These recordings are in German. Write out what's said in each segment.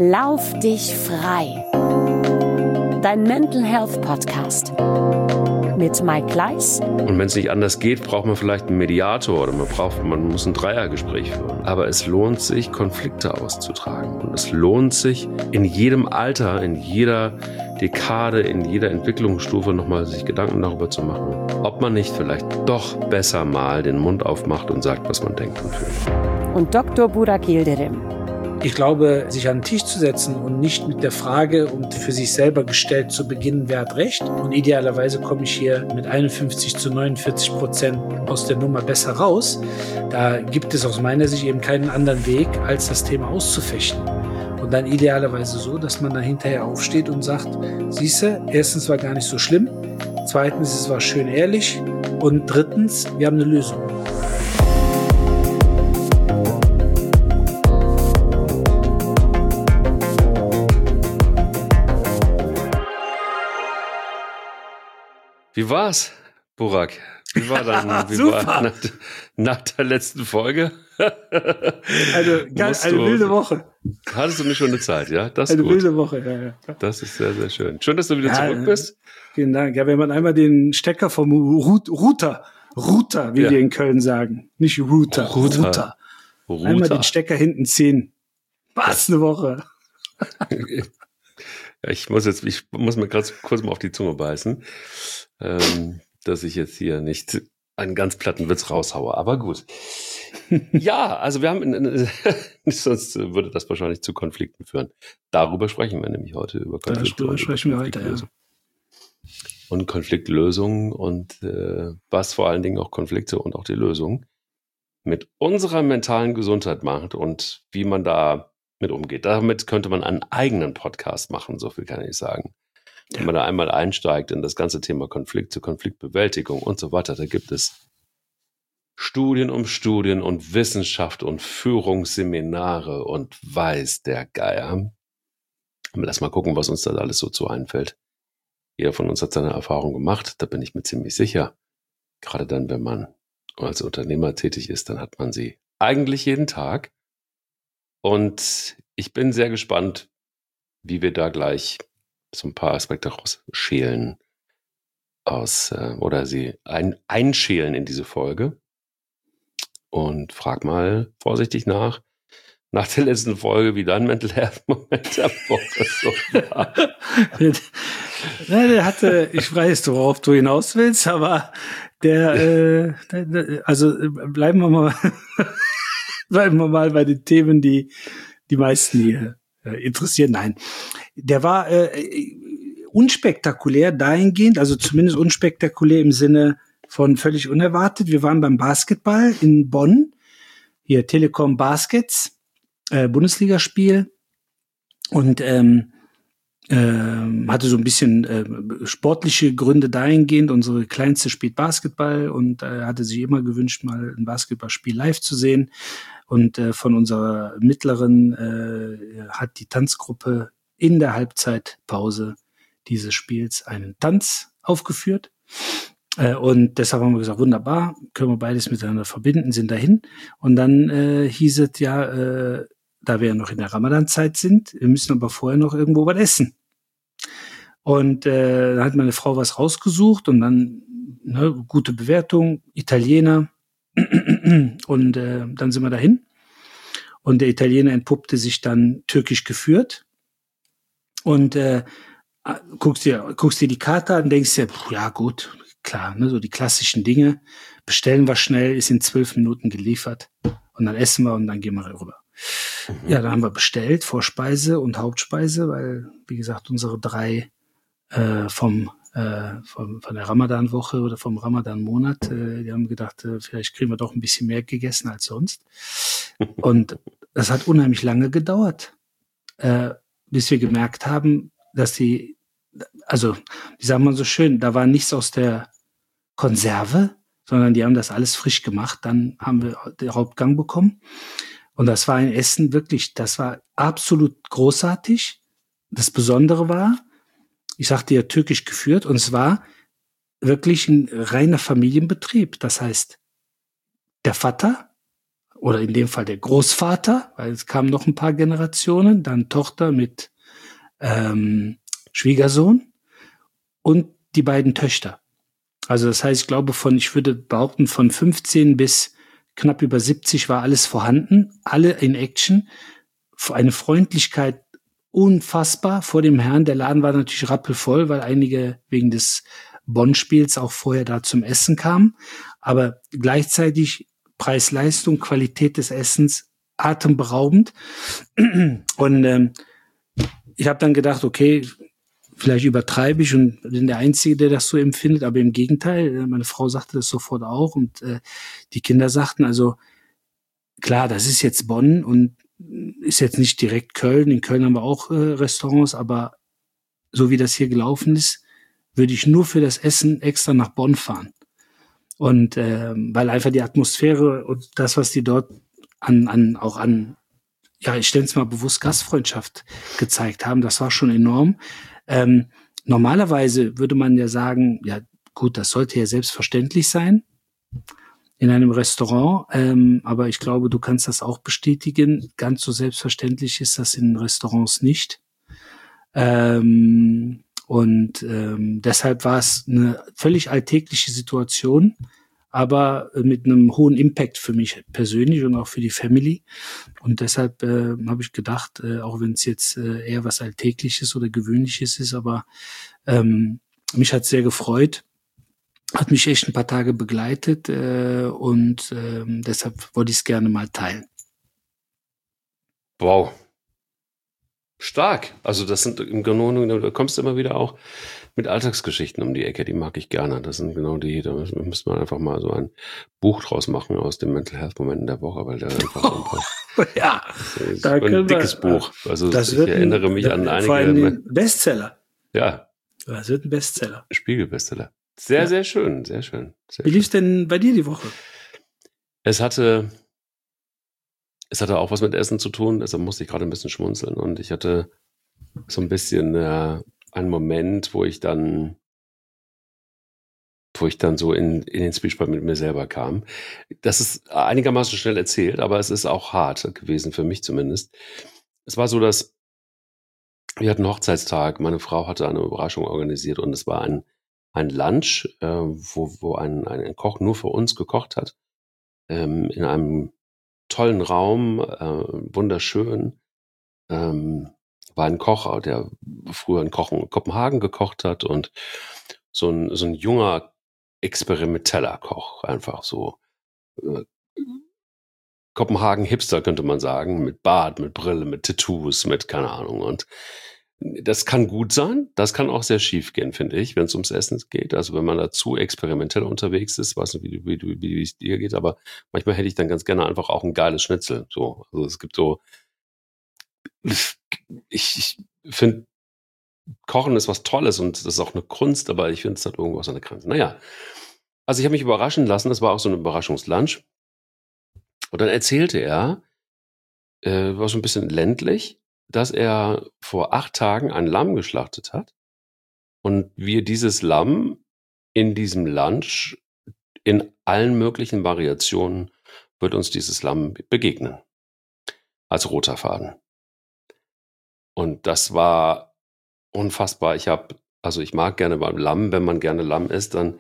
Lauf dich frei. Dein Mental Health Podcast mit Mike Kleiss. Und wenn es nicht anders geht, braucht man vielleicht einen Mediator oder man muss ein Dreiergespräch führen. Aber es lohnt sich, Konflikte auszutragen. Und es lohnt sich, in jedem Alter, in jeder Dekade, in jeder Entwicklungsstufe nochmal sich Gedanken darüber zu machen, ob man nicht vielleicht doch besser mal den Mund aufmacht und sagt, was man denkt und fühlt. Und Dr. Burak Yildirim. Ich glaube, sich an den Tisch zu setzen und nicht mit der Frage und für sich selber gestellt zu beginnen, wer hat recht. Und idealerweise komme ich hier mit 51-49% aus der Nummer besser raus. Da gibt es aus meiner Sicht eben keinen anderen Weg, als das Thema auszufechten. Und dann idealerweise so, dass man da hinterher aufsteht und sagt, siehste, erstens war gar nicht so schlimm, zweitens, es war schön ehrlich und drittens, wir haben eine Lösung. Wie war's, Burak? Wie war dann nach der letzten Folge? Eine wilde Woche. Hattest du eine schöne Zeit, ja? Das ist eine gut. Wilde Woche, ja. Das ist sehr, sehr schön. Schön, dass du wieder zurück bist. Vielen Dank. Ja, wenn man einmal den Stecker vom Router, wie wir in Köln sagen. Nicht Router. Einmal den Stecker hinten ziehen. Was, eine Woche. Ja, ich muss mir gerade kurz mal auf die Zunge beißen, dass ich jetzt hier nicht einen ganz platten Witz raushaue, aber gut. Ja, also wir haben, sonst würde das wahrscheinlich zu Konflikten führen. Darüber sprechen wir nämlich heute, über Konflikte. Darüber sprechen wir heute, ja. Und Konfliktlösungen und was vor allen Dingen auch Konflikte und auch die Lösung mit unserer mentalen Gesundheit macht und wie man da mit umgeht. Damit könnte man einen eigenen Podcast machen, so viel kann ich sagen. Ja. Wenn man da einmal einsteigt in das ganze Thema Konflikte, Konfliktbewältigung und so weiter, da gibt es Studien um Studien und Wissenschaft und Führungsseminare und weiß der Geier. Lass mal gucken, was uns da alles so zu einfällt. Jeder von uns hat seine Erfahrung gemacht, da bin ich mir ziemlich sicher. Gerade dann, wenn man als Unternehmer tätig ist, dann hat man sie eigentlich jeden Tag. Und ich bin sehr gespannt, wie wir da gleich so ein paar Aspekte rausschälen oder sie einschälen in diese Folge. Und frag mal vorsichtig nach der letzten Folge, wie dein Mental Health Moment der Woche so war. Der hatte, ich weiß, worauf du hinaus willst, aber also bleiben wir mal bei den Themen, die meisten hier interessieren. Nein, der war unspektakulär dahingehend, also zumindest unspektakulär im Sinne von völlig unerwartet. Wir waren beim Basketball in Bonn, hier Telekom Baskets, Bundesligaspiel und hatte so ein bisschen sportliche Gründe dahingehend. Unsere Kleinste spielt Basketball und hatte sich immer gewünscht, mal ein Basketballspiel live zu sehen. Und von unserer Mittleren hat die Tanzgruppe in der Halbzeitpause dieses Spiels einen Tanz aufgeführt. Und deshalb haben wir gesagt, wunderbar, können wir beides miteinander verbinden, sind dahin. Und dann hieß es ja, da wir ja noch in der Ramadan-Zeit sind, wir müssen aber vorher noch irgendwo was essen. Und da hat meine Frau was rausgesucht und dann gute Bewertung, Italiener. Und dann sind wir dahin. Und der Italiener entpuppte sich dann türkisch geführt. Und guckst dir die Karte an und denkst dir, ja gut, klar, ne, so die klassischen Dinge. Bestellen wir schnell, ist in 12 Minuten geliefert. Und dann essen wir und dann gehen wir rüber. Mhm. Ja, dann haben wir bestellt, Vorspeise und Hauptspeise, weil, wie gesagt, unsere 3 von der Ramadan-Woche oder vom Ramadan-Monat, die haben gedacht, vielleicht kriegen wir doch ein bisschen mehr gegessen als sonst. Und das hat unheimlich lange gedauert, bis wir gemerkt haben, dass wie sagt man so schön, da war nichts aus der Konserve, sondern die haben das alles frisch gemacht. Dann haben wir den Hauptgang bekommen. Und das war ein Essen wirklich, das war absolut großartig. Das Besondere war, ich sagte ja türkisch geführt, und es war wirklich ein reiner Familienbetrieb. Das heißt, der Vater oder in dem Fall der Großvater, weil es kamen noch ein paar Generationen, dann Tochter mit Schwiegersohn und die beiden Töchter. Also das heißt, ich glaube ich würde behaupten, von 15 bis knapp über 70 war alles vorhanden, alle in Action, eine Freundlichkeit unfassbar vor dem Herrn. Der Laden war natürlich rappelvoll, weil einige wegen des Bonn-Spiels auch vorher da zum Essen kamen, aber gleichzeitig Preis-Leistung, Qualität des Essens atemberaubend. Und ich habe dann gedacht, okay, vielleicht übertreibe ich und bin der Einzige, der das so empfindet, aber im Gegenteil, meine Frau sagte das sofort auch und die Kinder sagten, also klar, das ist jetzt Bonn und ist jetzt nicht direkt Köln. In Köln haben wir auch Restaurants, aber so wie das hier gelaufen ist, würde ich nur für das Essen extra nach Bonn fahren. Und weil einfach die Atmosphäre und das, was die dort ich stelle es mal bewusst, Gastfreundschaft gezeigt haben, das war schon enorm. Normalerweise würde man ja sagen, ja gut, das sollte ja selbstverständlich sein in einem Restaurant, aber ich glaube, du kannst das auch bestätigen. Ganz so selbstverständlich ist das in Restaurants nicht. Deshalb war es eine völlig alltägliche Situation, aber mit einem hohen Impact für mich persönlich und auch für die Family. Und deshalb habe ich gedacht, auch wenn es jetzt eher was Alltägliches oder Gewöhnliches ist, aber mich hat es sehr gefreut, hat mich echt ein paar Tage begleitet und deshalb wollte ich es gerne mal teilen. Wow. Stark. Also das sind im Grunde, da kommst du immer wieder auch mit Alltagsgeschichten um die Ecke, die mag ich gerne. Das sind genau die, da müsste man einfach mal so ein Buch draus machen aus den Mental Health Momenten der Woche, weil da einfach so ein paar, ja, da ein dickes Buch. Also ich erinnere mich an einige. Vor allem Bestseller. Ja. Das wird ein Bestseller. Spiegel-Bestseller. Sehr, sehr schön, sehr schön. Wie lief's denn bei dir die Woche? Es hatte auch was mit Essen zu tun, deshalb musste ich gerade ein bisschen schmunzeln und ich hatte so ein bisschen einen Moment, wo ich dann so in den Zwiespalt mit mir selber kam. Das ist einigermaßen schnell erzählt, aber es ist auch hart gewesen, für mich zumindest. Es war so, dass wir hatten Hochzeitstag, meine Frau hatte eine Überraschung organisiert und es war ein Lunch, wo ein Koch nur für uns gekocht hat, in einem tollen Raum, wunderschön. War ein Koch, der früher in Kopenhagen gekocht hat und so ein junger, experimenteller Koch, einfach so Kopenhagen-Hipster könnte man sagen, mit Bart, mit Brille, mit Tattoos, mit keine Ahnung. Und das kann gut sein, das kann auch sehr schief gehen, finde ich, wenn es ums Essen geht. Also wenn man da zu experimentell unterwegs ist, weiß nicht, wie es dir geht, aber manchmal hätte ich dann ganz gerne einfach auch ein geiles Schnitzel. So, also es gibt so, ich finde, Kochen ist was Tolles und das ist auch eine Kunst, aber ich finde, es hat irgendwas an der Grenze. Naja, also ich habe mich überraschen lassen, das war auch so ein Überraschungslunch. Und dann erzählte er, war so ein bisschen ländlich, dass er vor 8 Tagen ein Lamm geschlachtet hat und wir dieses Lamm in diesem Lunch in allen möglichen Variationen wird uns dieses Lamm begegnen. Als roter Faden. Und das war unfassbar. Ich mag gerne beim Lamm, wenn man gerne Lamm isst, dann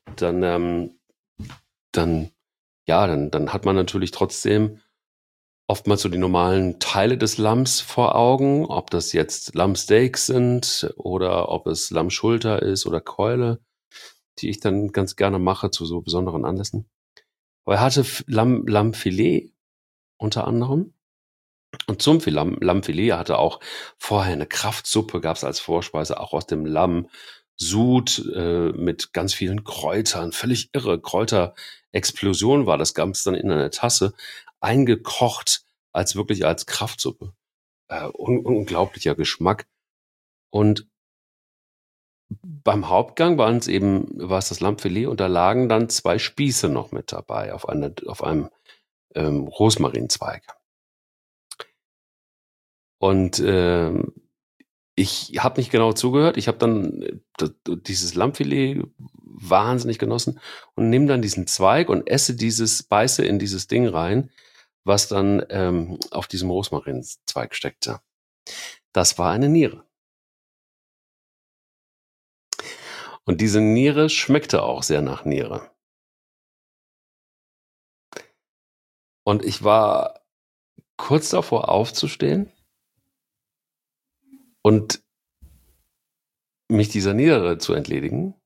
hat man natürlich trotzdem oftmals so die normalen Teile des Lamms vor Augen, ob das jetzt Lammsteaks sind oder ob es Lammschulter ist oder Keule, die ich dann ganz gerne mache zu so besonderen Anlässen. Aber er hatte Lammfilet unter anderem. Und zum Lammfilet hatte auch vorher eine Kraftsuppe, gab es als Vorspeise, auch aus dem Lamm. Sud mit ganz vielen Kräutern, völlig irre Kräuterexplosion war das Ganze dann in einer Tasse, eingekocht als Kraftsuppe. Unglaublicher Geschmack. Und beim Hauptgang war es das Lammfilet und da lagen dann 2 Spieße noch mit dabei auf einem Rosmarinzweig. Und ich habe nicht genau zugehört. Ich habe dann dieses Lammfilet wahnsinnig genossen und nehme dann diesen Zweig und beiße in dieses Ding rein. was dann auf diesem Rosmarinzweig steckte. Das war eine Niere. Und diese Niere schmeckte auch sehr nach Niere. Und ich war kurz davor aufzustehen und mich dieser Niere zu entledigen,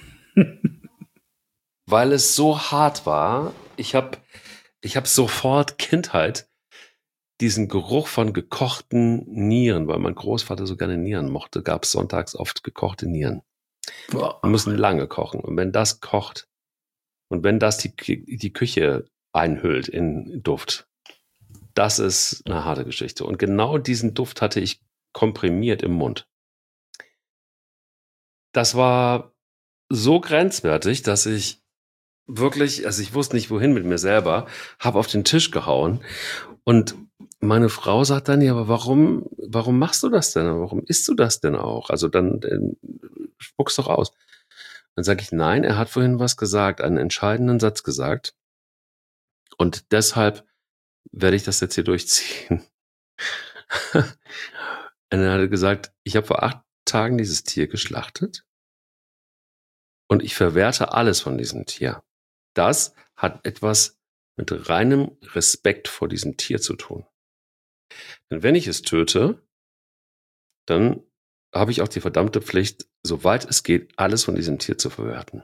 weil es so hart war. Ich hab sofort Kindheit diesen Geruch von gekochten Nieren, weil mein Großvater so gerne Nieren mochte, gab es sonntags oft gekochte Nieren. Boah. Die müssen lange kochen. Und wenn das kocht und wenn das die Küche einhüllt in Duft, das ist eine harte Geschichte. Und genau diesen Duft hatte ich komprimiert im Mund. Das war so grenzwertig, dass ich wirklich, also ich wusste nicht, wohin mit mir selber, habe auf den Tisch gehauen. Und meine Frau sagt dann, ja, aber warum machst du das denn? Warum isst du das denn auch? Also dann spuck's doch aus. Dann sage ich, nein, er hat vorhin was gesagt, einen entscheidenden Satz gesagt. Und deshalb werde ich das jetzt hier durchziehen. Und er hat gesagt, ich habe vor 8 Tagen dieses Tier geschlachtet und ich verwerte alles von diesem Tier. Das hat etwas mit reinem Respekt vor diesem Tier zu tun. Denn wenn ich es töte, dann habe ich auch die verdammte Pflicht, soweit es geht, alles von diesem Tier zu verwerten.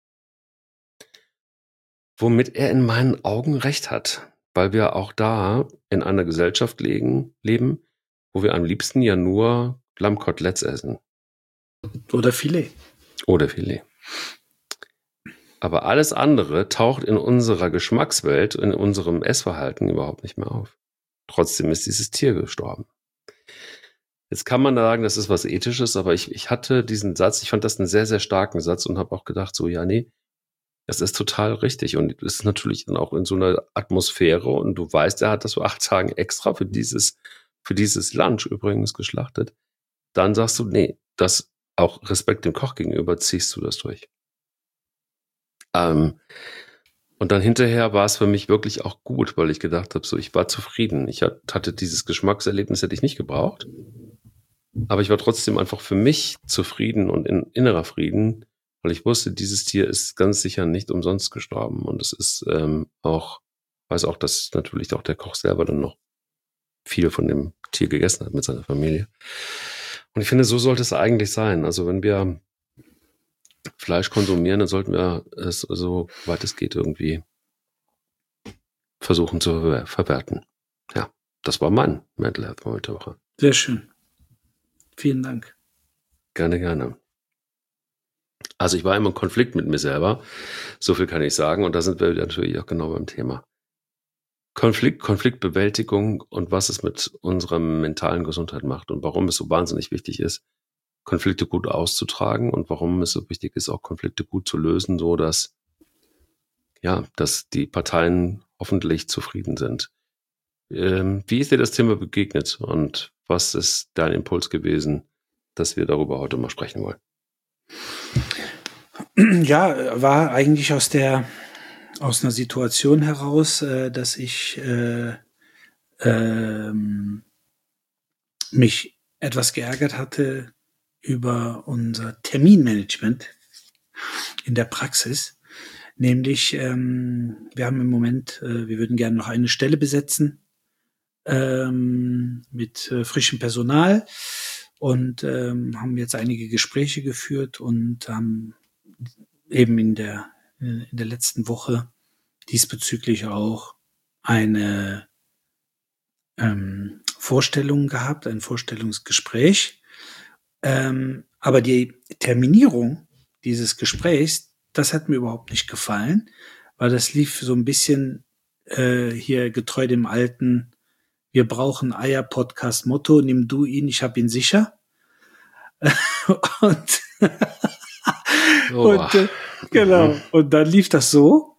Womit er in meinen Augen recht hat, weil wir auch da in einer Gesellschaft leben, wo wir am liebsten ja nur Lammkoteletts essen. Oder Filet. Oder Filet. Aber alles andere taucht in unserer Geschmackswelt, in unserem Essverhalten überhaupt nicht mehr auf. Trotzdem ist dieses Tier gestorben. Jetzt kann man sagen, das ist was Ethisches, aber ich hatte diesen Satz, ich fand das einen sehr, sehr starken Satz und habe auch gedacht, so, ja, nee, das ist total richtig. Und es ist natürlich dann auch in so einer Atmosphäre und du weißt, er hat das vor 8 Tagen extra für dieses Lunch übrigens geschlachtet. Dann sagst du, nee, das auch Respekt dem Koch gegenüber, ziehst du das durch. Und dann hinterher war es für mich wirklich auch gut, weil ich gedacht habe, so, ich war zufrieden. Ich hatte dieses Geschmackserlebnis, hätte ich nicht gebraucht. Aber ich war trotzdem einfach für mich zufrieden und in innerer Frieden, weil ich wusste, dieses Tier ist ganz sicher nicht umsonst gestorben. Und es ist weiß auch, dass natürlich auch der Koch selber dann noch viel von dem Tier gegessen hat mit seiner Familie. Und ich finde, so sollte es eigentlich sein. Also wenn wir Fleisch konsumieren, dann sollten wir es so weit es geht irgendwie versuchen zu verwerten. Ja, das war mein Mental Health Moment der Woche. Sehr schön. Vielen Dank. Gerne, gerne. Also ich war immer im Konflikt mit mir selber, so viel kann ich sagen. Und da sind wir natürlich auch genau beim Thema. Konfliktbewältigung und was es mit unserer mentalen Gesundheit macht und warum es so wahnsinnig wichtig ist, Konflikte gut auszutragen und warum es so wichtig ist, auch Konflikte gut zu lösen, so dass die Parteien hoffentlich zufrieden sind. Wie ist dir das Thema begegnet und was ist dein Impuls gewesen, dass wir darüber heute mal sprechen wollen? Ja, war eigentlich aus einer Situation heraus, dass ich mich etwas geärgert hatte über unser Terminmanagement in der Praxis. Nämlich, wir haben im Moment, wir würden gerne noch eine Stelle besetzen mit frischem Personal und haben jetzt einige Gespräche geführt und haben eben in der letzten Woche diesbezüglich auch eine Vorstellung gehabt, ein Vorstellungsgespräch. Aber die Terminierung dieses Gesprächs, das hat mir überhaupt nicht gefallen, weil das lief so ein bisschen hier getreu dem alten Wir brauchen Eier-Podcast-Motto, nimm du ihn, ich hab ihn sicher. Und genau. Und dann lief das so.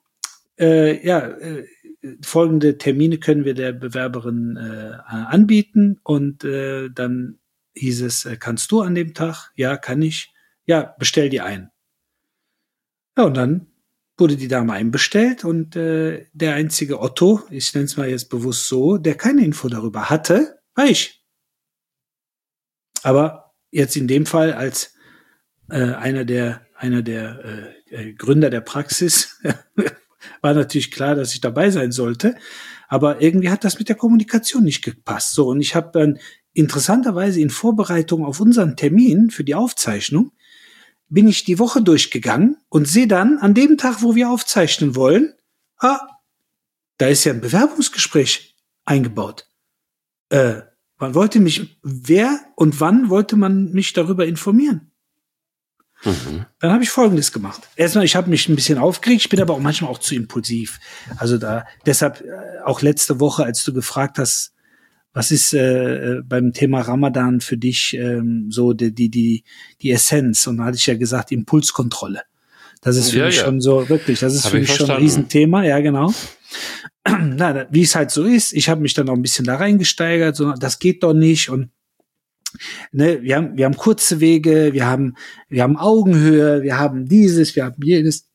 Folgende Termine können wir der Bewerberin anbieten. Und dann hieß es, kannst du an dem Tag? Ja, kann ich. Ja, bestell die ein. Ja, und dann wurde die Dame einbestellt und der einzige Otto, ich nenne es mal jetzt bewusst so, der keine Info darüber hatte, war ich. Aber jetzt in dem Fall als einer der Gründer der Praxis war natürlich klar, dass ich dabei sein sollte. Aber irgendwie hat das mit der Kommunikation nicht gepasst. So, und ich habe dann interessanterweise in Vorbereitung auf unseren Termin für die Aufzeichnung bin ich die Woche durchgegangen und sehe dann an dem Tag, wo wir aufzeichnen wollen, da ist ja ein Bewerbungsgespräch eingebaut. Wer und wann wollte man mich darüber informieren? Dann habe ich Folgendes gemacht. Erstmal, ich habe mich ein bisschen aufgeregt, ich bin aber auch manchmal auch zu impulsiv. Also deshalb auch letzte Woche, als du gefragt hast, was ist beim Thema Ramadan für dich so die Essenz? Und da hatte ich ja gesagt, Impulskontrolle. Das ist für mich schon so, wirklich, das ist für mich schon ein Riesenthema, ja genau. Na, wie es halt so ist, ich habe mich dann auch ein bisschen da reingesteigert, so, das geht doch nicht und ne, wir haben kurze Wege, wir haben Augenhöhe, wir haben dieses, wir haben jenes.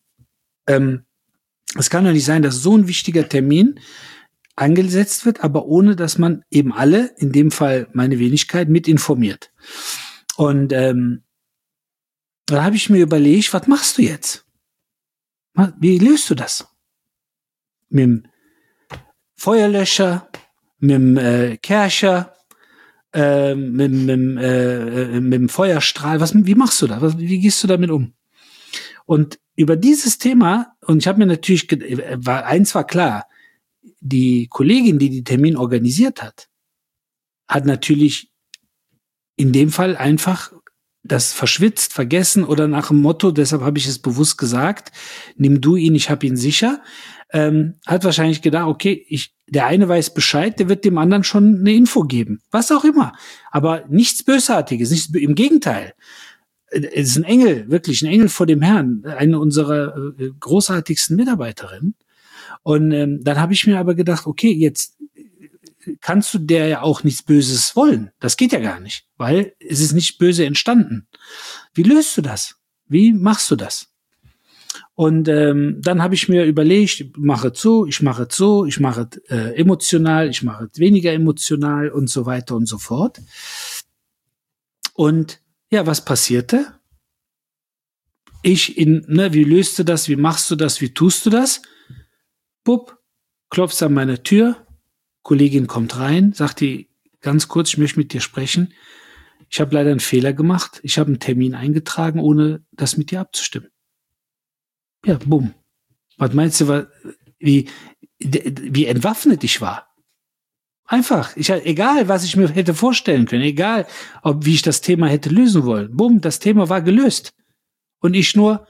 Es kann doch nicht sein, dass so ein wichtiger Termin angesetzt wird, aber ohne, dass man eben alle, in dem Fall meine Wenigkeit, mit informiert. Und dann habe ich mir überlegt, was machst du jetzt? Wie löst du das? Mit dem Feuerlöscher, mit dem Kercher, mit dem Feuerstrahl, wie machst du da? Wie gehst du damit um? Und über dieses Thema, und ich habe mir natürlich, eins war klar, die Kollegin, die den Termin organisiert hat natürlich in dem Fall einfach das verschwitzt, vergessen oder nach dem Motto, deshalb habe ich es bewusst gesagt, nimm du ihn, ich habe ihn sicher, hat wahrscheinlich gedacht, okay, der eine weiß Bescheid, der wird dem anderen schon eine Info geben. Was auch immer. Aber nichts Bösartiges, im Gegenteil. Es ist ein Engel, wirklich ein Engel vor dem Herrn, eine unserer großartigsten Mitarbeiterinnen. Und dann habe ich mir aber gedacht, okay, jetzt kannst du der ja auch nichts Böses wollen. Das geht ja gar nicht, weil es ist nicht böse entstanden. Wie löst du das? Wie machst du das? Und dann habe ich mir überlegt, ich mache es so, ich mache es emotional, ich mache es weniger emotional und so weiter und so fort. Und ja, was passierte? Wie löst du das, wie machst du das, wie tust du das? Bupp, klopft an meine Tür, Kollegin kommt rein, sagt die ganz kurz, ich möchte mit dir sprechen. Ich habe leider einen Fehler gemacht. Ich habe einen Termin eingetragen, ohne das mit dir abzustimmen. Ja, bumm. Was meinst du, wie entwaffnet ich war? Einfach. Egal, was ich mir hätte vorstellen können, egal, wie ich das Thema hätte lösen wollen. Bumm, das Thema war gelöst. Und ich nur,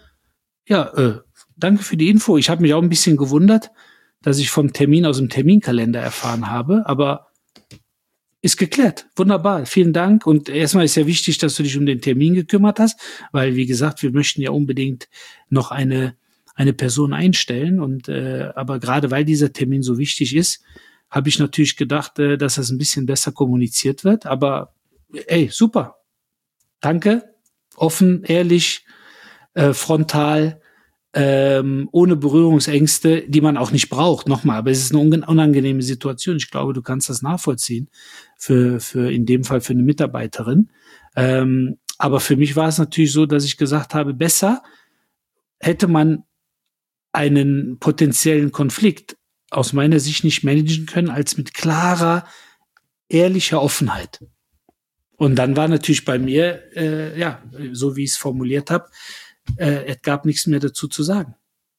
danke für die Info. Ich habe mich auch ein bisschen gewundert, dass ich vom Termin aus dem Terminkalender erfahren habe, aber ist geklärt. Wunderbar. Vielen Dank. Und erstmal ist ja wichtig, dass du dich um den Termin gekümmert hast, weil, wie gesagt, wir möchten ja unbedingt noch eine Person einstellen. Und aber gerade weil dieser Termin so wichtig ist, habe ich natürlich gedacht, dass das ein bisschen besser kommuniziert wird. Aber super. Danke. Offen, ehrlich, frontal, ohne Berührungsängste, die man auch nicht braucht. Nochmal, aber es ist eine unangenehme Situation. Ich glaube, du kannst das nachvollziehen für in dem Fall für eine Mitarbeiterin. Aber für mich war es natürlich so, dass ich gesagt habe, besser hätte man einen potenziellen Konflikt aus meiner Sicht nicht managen können, als mit klarer, ehrlicher Offenheit. Und dann war natürlich bei mir, so wie ich es formuliert habe, es gab nichts mehr dazu zu sagen.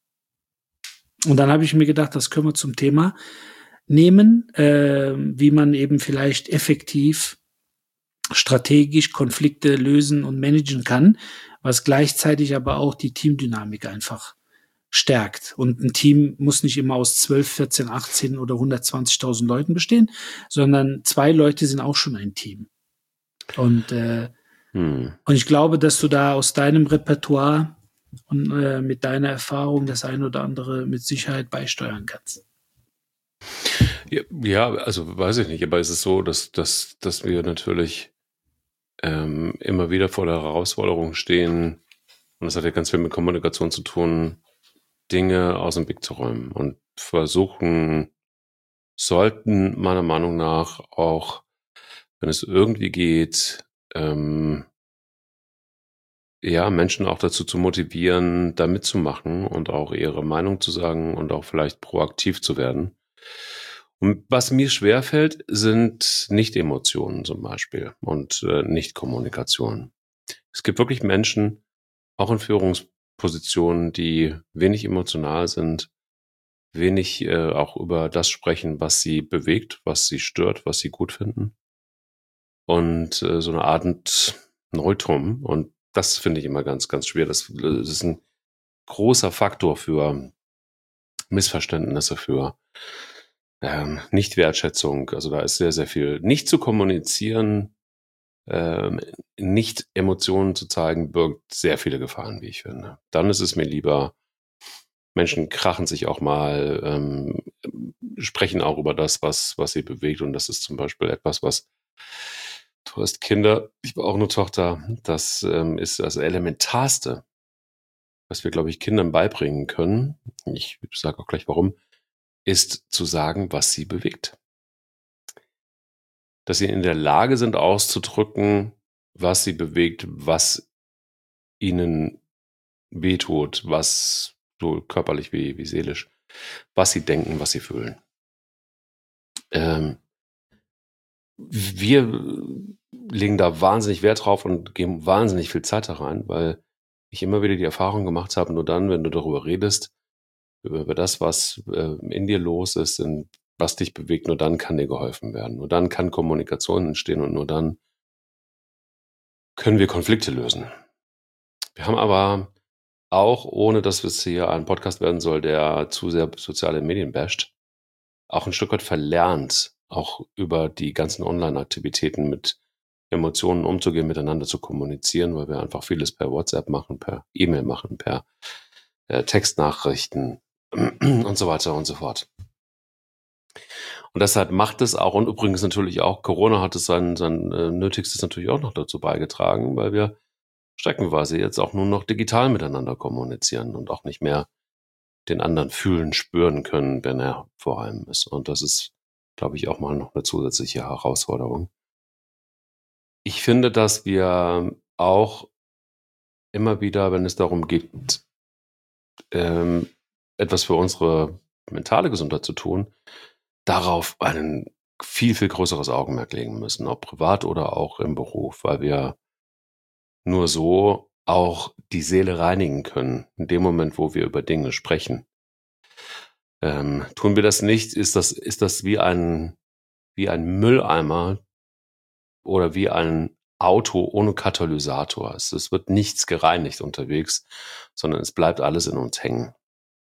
Und dann habe ich mir gedacht, das können wir zum Thema nehmen, wie man eben vielleicht effektiv strategisch Konflikte lösen und managen kann, was gleichzeitig aber auch die Teamdynamik einfach stärkt. Und ein Team muss nicht immer aus 12, 14, 18 oder 120.000 Leuten bestehen, sondern 2 Leute sind auch schon ein Team. Und ich glaube, dass du da aus deinem Repertoire und mit deiner Erfahrung das ein oder andere mit Sicherheit beisteuern kannst. Ja, also weiß ich nicht, aber es ist so, dass wir natürlich immer wieder vor der Herausforderung stehen, und das hat ja ganz viel mit Kommunikation zu tun, Dinge aus dem Weg zu räumen und versuchen sollten meiner Meinung nach auch, wenn es irgendwie geht, Menschen auch dazu zu motivieren, da mitzumachen und auch ihre Meinung zu sagen und auch vielleicht proaktiv zu werden. Und was mir schwerfällt, sind Nicht-Emotionen zum Beispiel und Nicht-Kommunikation. Es gibt wirklich Menschen, auch in Führungspositionen, die wenig emotional sind, wenig auch über das sprechen, was sie bewegt, was sie stört, was sie gut finden. Und so eine Art Neutrum. Und das finde ich immer ganz, ganz schwer. Das ist ein großer Faktor für Missverständnisse, für Nichtwertschätzung. Also da ist sehr, sehr viel. Nicht zu kommunizieren, nicht Emotionen zu zeigen, birgt sehr viele Gefahren, wie ich finde. Dann ist es mir lieber, Menschen krachen sich auch mal, sprechen auch über das, was sie bewegt. Und das ist zum Beispiel etwas, was du hast Kinder, ich habe auch eine Tochter, das ist das Elementarste, was wir, glaube ich, Kindern beibringen können. Ich sage auch gleich warum, ist zu sagen, was sie bewegt. Dass sie in der Lage sind, auszudrücken, was sie bewegt, was ihnen wehtut, was so körperlich wie seelisch, was sie denken, was sie fühlen. Wir legen da wahnsinnig Wert drauf und geben wahnsinnig viel Zeit da rein, weil ich immer wieder die Erfahrung gemacht habe, nur dann, wenn du darüber redest, über das, was in dir los ist und was dich bewegt, nur dann kann dir geholfen werden. Nur dann kann Kommunikation entstehen und nur dann können wir Konflikte lösen. Wir haben aber auch, ohne dass es hier ein Podcast werden soll, der zu sehr soziale Medien basht, auch ein Stück weit verlernt, auch über die ganzen Online-Aktivitäten mit Emotionen umzugehen, miteinander zu kommunizieren, weil wir einfach vieles per WhatsApp machen, per E-Mail machen, per Textnachrichten und so weiter und so fort. Und deshalb macht es auch, und übrigens natürlich auch, Corona hat es sein Nötigstes natürlich auch noch dazu beigetragen, weil wir streckenweise jetzt auch nur noch digital miteinander kommunizieren und auch nicht mehr den anderen fühlen, spüren können, wenn er vor allem ist. Und das ist, glaube ich, auch mal noch eine zusätzliche Herausforderung. Ich finde, dass wir auch immer wieder, wenn es darum geht, etwas für unsere mentale Gesundheit zu tun, darauf ein viel, viel größeres Augenmerk legen müssen, ob privat oder auch im Beruf, weil wir nur so auch die Seele reinigen können, in dem Moment, wo wir über Dinge sprechen. Tun wir das nicht, ist das wie ein Mülleimer oder wie ein Auto ohne Katalysator. Es wird nichts gereinigt unterwegs, sondern es bleibt alles in uns hängen.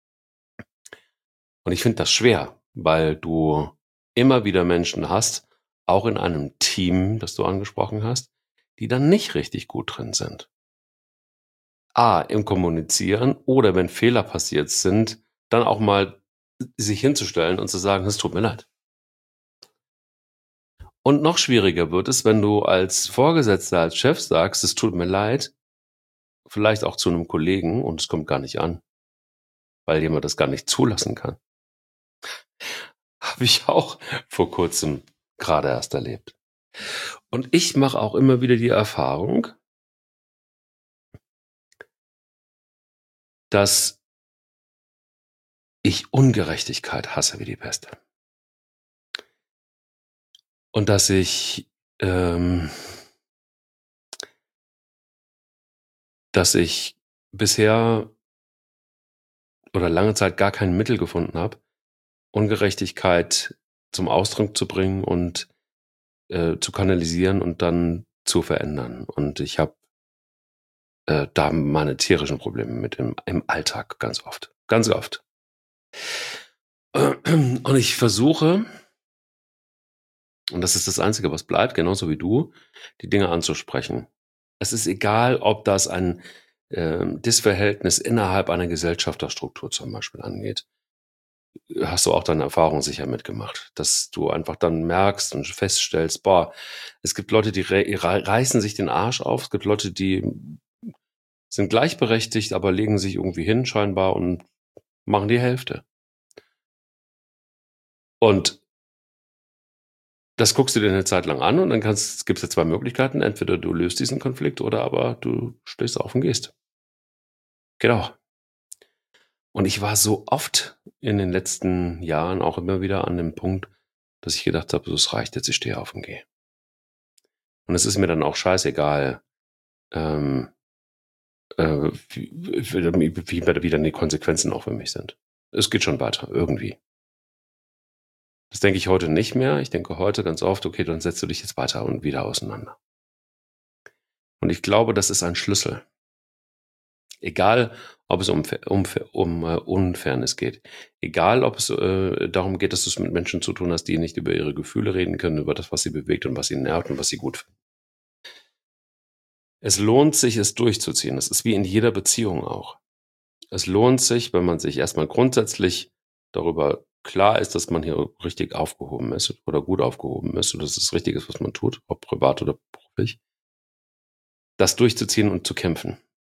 Und ich finde das schwer, weil du immer wieder Menschen hast, auch in einem Team, das du angesprochen hast, die dann nicht richtig gut drin sind. Im Kommunizieren oder wenn Fehler passiert sind, dann auch mal sich hinzustellen und zu sagen, es tut mir leid. Und noch schwieriger wird es, wenn du als Vorgesetzter, als Chef sagst, es tut mir leid, vielleicht auch zu einem Kollegen und es kommt gar nicht an, weil jemand das gar nicht zulassen kann. Habe ich auch vor kurzem gerade erst erlebt. Und ich mache auch immer wieder die Erfahrung, dass ich Ungerechtigkeit hasse wie die Pest. Und dass ich bisher oder lange Zeit gar kein Mittel gefunden habe, Ungerechtigkeit zum Ausdruck zu bringen und zu kanalisieren und dann zu verändern. Und ich habe da meine tierischen Probleme mit im Alltag ganz oft. Ganz oft. Und ich versuche, und das ist das Einzige, was bleibt, genauso wie du, die Dinge anzusprechen. Es ist egal, ob das ein Dysverhältnis innerhalb einer Gesellschafterstruktur zum Beispiel angeht. Hast du auch deine Erfahrungen sicher mitgemacht, dass du einfach dann merkst und feststellst, es gibt Leute, die reißen sich den Arsch auf, es gibt Leute, die sind gleichberechtigt, aber legen sich irgendwie hin scheinbar und machen die Hälfte. Und das guckst du dir eine Zeit lang an und dann gibt es ja zwei Möglichkeiten. Entweder du löst diesen Konflikt oder aber du stehst auf und gehst. Genau. Und ich war so oft in den letzten Jahren auch immer wieder an dem Punkt, dass ich gedacht habe, es reicht jetzt, ich stehe auf und gehe. Und es ist mir dann auch scheißegal, wie dann die Konsequenzen auch für mich sind. Es geht schon weiter, irgendwie. Das denke ich heute nicht mehr. Ich denke heute ganz oft, okay, dann setzt du dich jetzt weiter und wieder auseinander. Und ich glaube, das ist ein Schlüssel. Egal, ob es um Unfairness geht. Egal, ob es darum geht, dass du es mit Menschen zu tun hast, die nicht über ihre Gefühle reden können, über das, was sie bewegt und was sie nervt und was sie gut finden. Es lohnt sich, es durchzuziehen. Das ist wie in jeder Beziehung auch. Es lohnt sich, wenn man sich erstmal grundsätzlich darüber klar ist, dass man hier richtig aufgehoben ist oder gut aufgehoben ist oder dass es richtig ist, was man tut, ob privat oder beruflich, das durchzuziehen und zu kämpfen.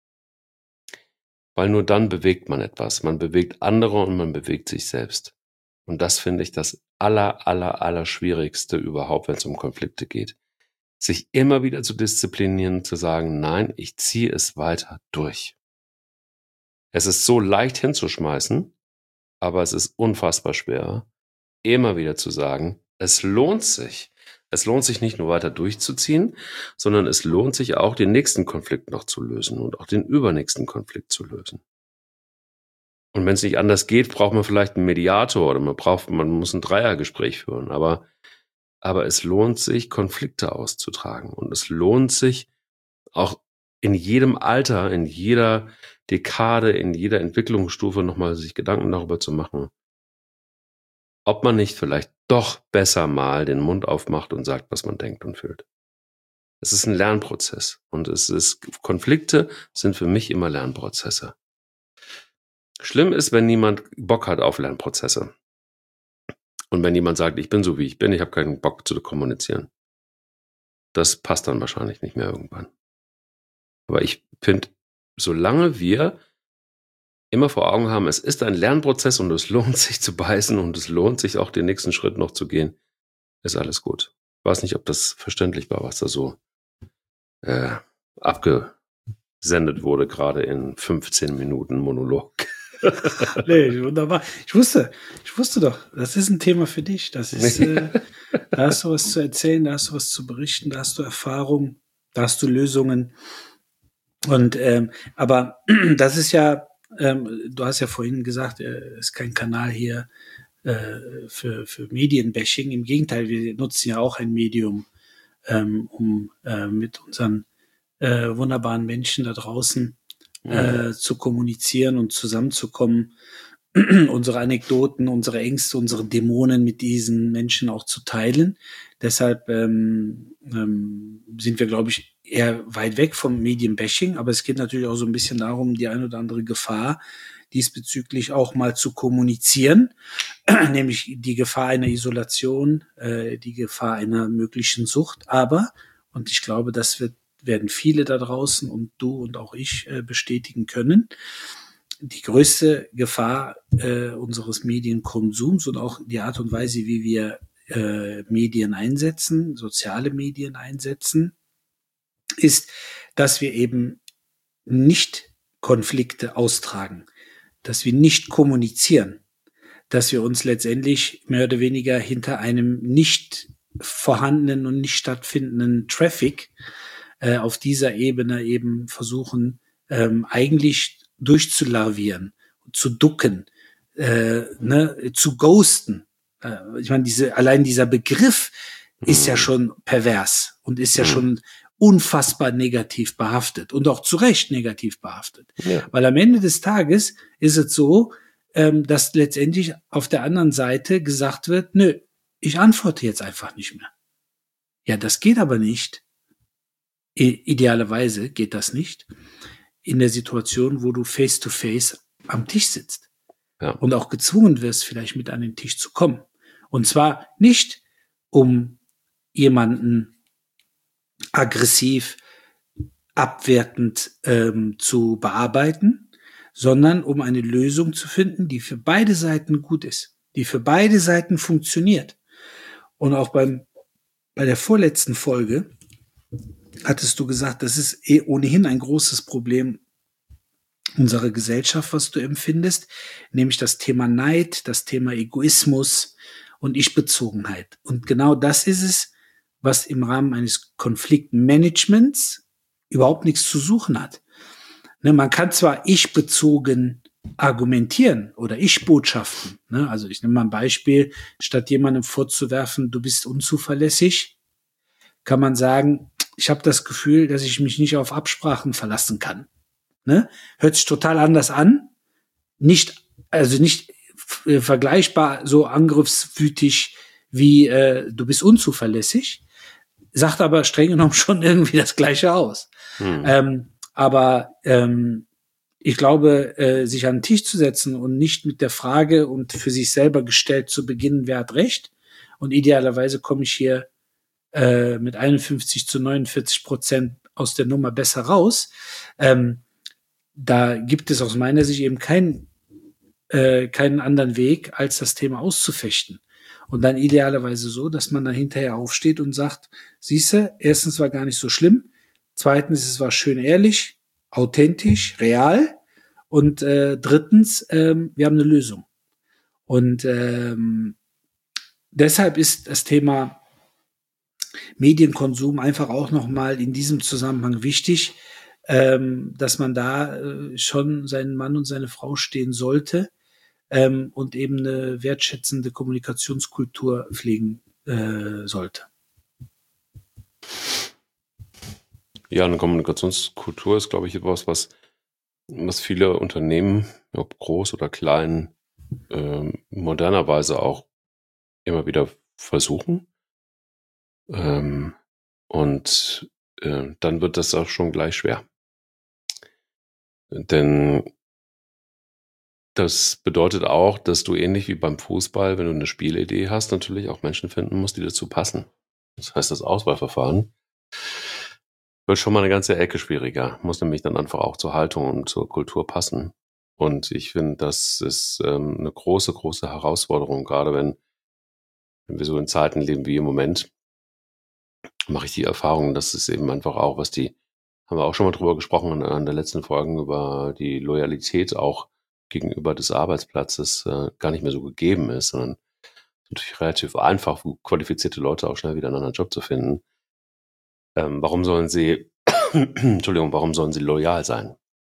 Weil nur dann bewegt man etwas. Man bewegt andere und man bewegt sich selbst. Und das finde ich das Allerschwierigste überhaupt, wenn es um Konflikte geht. Sich immer wieder zu disziplinieren, zu sagen, nein, ich ziehe es weiter durch. Es ist so leicht hinzuschmeißen, aber es ist unfassbar schwer, immer wieder zu sagen, es lohnt sich. Es lohnt sich nicht nur weiter durchzuziehen, sondern es lohnt sich auch, den nächsten Konflikt noch zu lösen und auch den übernächsten Konflikt zu lösen. Und wenn es nicht anders geht, braucht man vielleicht einen Mediator oder man muss ein Dreiergespräch führen. Aber es lohnt sich, Konflikte auszutragen. Und es lohnt sich auch in jedem Alter, in jeder Dekade, in jeder Entwicklungsstufe nochmal sich Gedanken darüber zu machen, ob man nicht vielleicht doch besser mal den Mund aufmacht und sagt, was man denkt und fühlt. Es ist ein Lernprozess. Und Konflikte sind für mich immer Lernprozesse. Schlimm ist, wenn niemand Bock hat auf Lernprozesse. Und wenn jemand sagt, ich bin so wie ich bin, ich habe keinen Bock zu kommunizieren. Das passt dann wahrscheinlich nicht mehr irgendwann. Aber ich finde, solange wir immer vor Augen haben, es ist ein Lernprozess und es lohnt sich zu beißen und es lohnt sich auch den nächsten Schritt noch zu gehen, ist alles gut. Ich weiß nicht, ob das verständlich war, was da so abgesendet wurde, gerade in 15 Minuten Monolog. Nee, wunderbar. Ich wusste doch, das ist ein Thema für dich. Das ist, da hast du was zu erzählen, da hast du was zu berichten, da hast du Erfahrung, da hast du Lösungen. Und aber das ist ja, du hast ja vorhin gesagt, ist kein Kanal hier für Medienbashing. Im Gegenteil, wir nutzen ja auch ein Medium, um mit unseren wunderbaren Menschen da draußen zu kommunizieren und zusammenzukommen, unsere Anekdoten, unsere Ängste, unsere Dämonen mit diesen Menschen auch zu teilen. Deshalb sind wir, glaube ich, eher weit weg vom Medienbashing, aber es geht natürlich auch so ein bisschen darum, die ein oder andere Gefahr diesbezüglich auch mal zu kommunizieren, nämlich die Gefahr einer Isolation, die Gefahr einer möglichen Sucht. Aber, und ich glaube, werden viele da draußen und du und auch ich bestätigen können, die größte Gefahr unseres Medienkonsums und auch die Art und Weise, wie wir Medien einsetzen, soziale Medien einsetzen, ist, dass wir eben nicht Konflikte austragen, dass wir nicht kommunizieren, dass wir uns letztendlich mehr oder weniger hinter einem nicht vorhandenen und nicht stattfindenden Traffic auf dieser Ebene eben versuchen, eigentlich durchzulavieren, zu ducken, zu ghosten. Ich meine, allein dieser Begriff ist ja schon pervers und ist ja schon unfassbar negativ behaftet und auch zu Recht negativ behaftet. Ja. Weil am Ende des Tages ist es so, dass letztendlich auf der anderen Seite gesagt wird, nö, ich antworte jetzt einfach nicht mehr. Ja, das geht aber nicht. Idealerweise geht das nicht in der Situation, wo du face-to-face am Tisch sitzt und auch gezwungen wirst, vielleicht mit an den Tisch zu kommen. Und zwar nicht, um jemanden aggressiv, abwertend zu bearbeiten, sondern um eine Lösung zu finden, die für beide Seiten gut ist, die für beide Seiten funktioniert. Und auch bei der vorletzten Folge hattest du gesagt, das ist ohnehin ein großes Problem unserer Gesellschaft, was du empfindest, nämlich das Thema Neid, das Thema Egoismus und Ich-Bezogenheit. Und genau das ist es, was im Rahmen eines Konfliktmanagements überhaupt nichts zu suchen hat. Ne, man kann zwar ich-bezogen argumentieren oder Ich-Botschaften. Ne? Also ich nehme mal ein Beispiel, statt jemandem vorzuwerfen, du bist unzuverlässig, kann man sagen, ich habe das Gefühl, dass ich mich nicht auf Absprachen verlassen kann. Ne? Hört sich total anders an. Nicht vergleichbar so angriffswütig wie du bist unzuverlässig, sagt aber streng genommen schon irgendwie das Gleiche aus. Aber ich glaube, sich an den Tisch zu setzen und nicht mit der Frage und für sich selber gestellt zu beginnen, wer hat recht, und idealerweise komme ich hier mit 51-49% aus der Nummer besser raus. Da gibt es aus meiner Sicht eben keinen anderen Weg, als das Thema auszufechten. Und dann idealerweise so, dass man dann hinterher aufsteht und sagt, siehste, erstens war gar nicht so schlimm, zweitens, es war schön ehrlich, authentisch, real, und drittens, wir haben eine Lösung. Und deshalb ist das Thema Medienkonsum einfach auch nochmal in diesem Zusammenhang wichtig, dass man da schon seinen Mann und seine Frau stehen sollte und eben eine wertschätzende Kommunikationskultur pflegen sollte. Ja, eine Kommunikationskultur ist, glaube ich, etwas, was viele Unternehmen, ob groß oder klein, modernerweise auch immer wieder versuchen. Und dann wird das auch schon gleich schwer. Denn das bedeutet auch, dass du ähnlich wie beim Fußball, wenn du eine Spielidee hast, natürlich auch Menschen finden musst, die dazu passen. Das heißt, das Auswahlverfahren wird schon mal eine ganze Ecke schwieriger. Muss nämlich dann einfach auch zur Haltung und zur Kultur passen. Und ich finde, das ist eine große, große Herausforderung, gerade wenn wir so in Zeiten leben wie im Moment, mache ich die Erfahrung, dass es eben einfach auch, haben wir auch schon mal drüber gesprochen an der letzten Folge, über die Loyalität auch gegenüber des Arbeitsplatzes gar nicht mehr so gegeben ist, sondern natürlich relativ einfach, qualifizierte Leute auch schnell wieder einen anderen Job zu finden. Warum sollen sie loyal sein?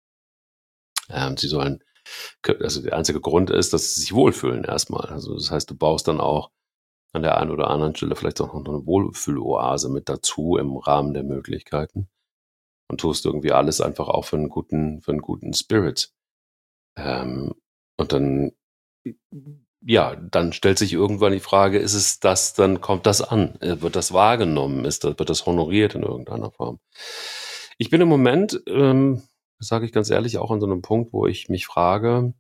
Also der einzige Grund ist, dass sie sich wohlfühlen erstmal. Also das heißt, du baust dann auch an der einen oder anderen Stelle vielleicht auch noch eine Wohlfühloase mit dazu im Rahmen der Möglichkeiten und tust irgendwie alles einfach auch für einen guten Spirit. Und dann, ja, dann stellt sich irgendwann die Frage, ist es das, dann kommt das an? Wird das wahrgenommen? Wird das honoriert in irgendeiner Form? Ich bin im Moment, sage ich ganz ehrlich, auch an so einem Punkt, wo ich mich frage,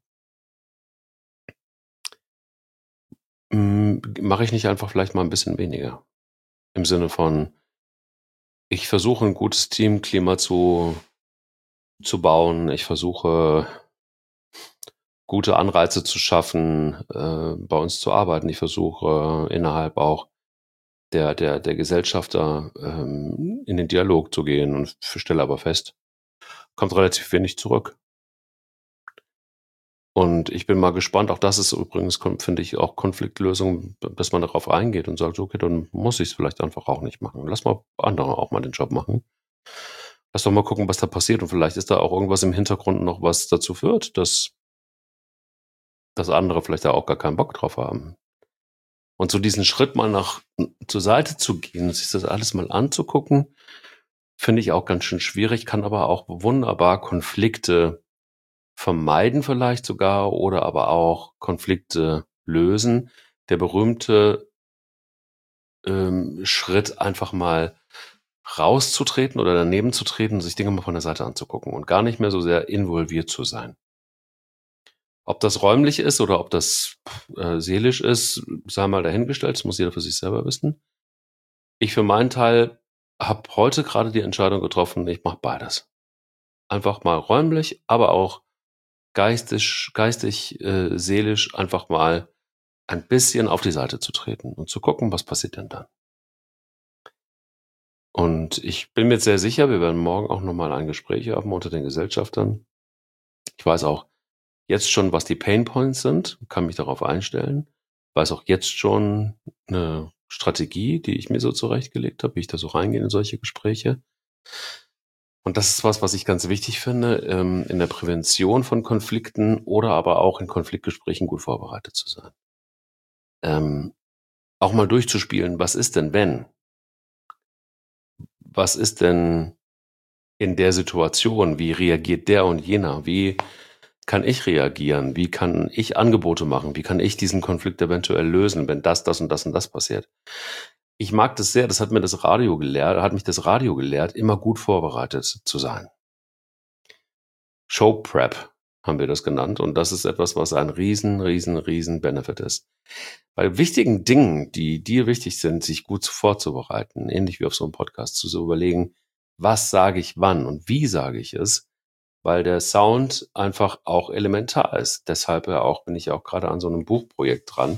mache ich nicht einfach vielleicht mal ein bisschen weniger? Im Sinne von, ich versuche ein gutes Teamklima zu bauen. Ich versuche gute Anreize zu schaffen, bei uns zu arbeiten. Ich versuche innerhalb auch der Gesellschafter in den Dialog zu gehen und stelle aber fest, kommt relativ wenig zurück. Und ich bin mal gespannt, auch das ist übrigens, finde ich, auch Konfliktlösung, dass man darauf eingeht und sagt, okay, dann muss ich es vielleicht einfach auch nicht machen. Lass mal andere auch mal den Job machen. Lass doch mal gucken, was da passiert. Und vielleicht ist da auch irgendwas im Hintergrund noch, was dazu führt, dass andere vielleicht da auch gar keinen Bock drauf haben. Und so diesen Schritt mal zur Seite zu gehen und sich das alles mal anzugucken, finde ich auch ganz schön schwierig, kann aber auch wunderbar Konflikte vermeiden vielleicht sogar oder aber auch Konflikte lösen. Der berühmte Schritt, einfach mal rauszutreten oder daneben zu treten und sich Dinge mal von der Seite anzugucken und gar nicht mehr so sehr involviert zu sein. Ob das räumlich ist oder ob das seelisch ist, sei mal dahingestellt, das muss jeder für sich selber wissen. Ich für meinen Teil habe heute gerade die Entscheidung getroffen, ich mache beides. Einfach mal räumlich, aber auch geistig, seelisch einfach mal ein bisschen auf die Seite zu treten und zu gucken, was passiert denn dann. Und ich bin mir sehr sicher, wir werden morgen auch nochmal ein Gespräch haben unter den Gesellschaftern. Ich weiß auch jetzt schon, was die Pain Points sind, kann mich darauf einstellen. Weiß auch jetzt schon eine Strategie, die ich mir so zurechtgelegt habe, wie ich da so reingehe in solche Gespräche. Und das ist was ich ganz wichtig finde, in der Prävention von Konflikten oder aber auch in Konfliktgesprächen gut vorbereitet zu sein. Auch mal durchzuspielen, was ist denn wenn? Was ist denn in der Situation? Wie reagiert der und jener? Wie kann ich reagieren? Wie kann ich Angebote machen? Wie kann ich diesen Konflikt eventuell lösen, wenn das und das und das passiert? Ich mag das sehr, das hat mich das Radio gelehrt, immer gut vorbereitet zu sein. Show Prep haben wir das genannt und das ist etwas, was ein riesen Benefit ist. Bei wichtigen Dingen, die dir wichtig sind, sich gut vorzubereiten, ähnlich wie auf so einem Podcast, zu so überlegen, was sage ich wann und wie sage ich es, weil der Sound einfach auch elementar ist. Deshalb bin ich auch gerade an so einem Buchprojekt dran,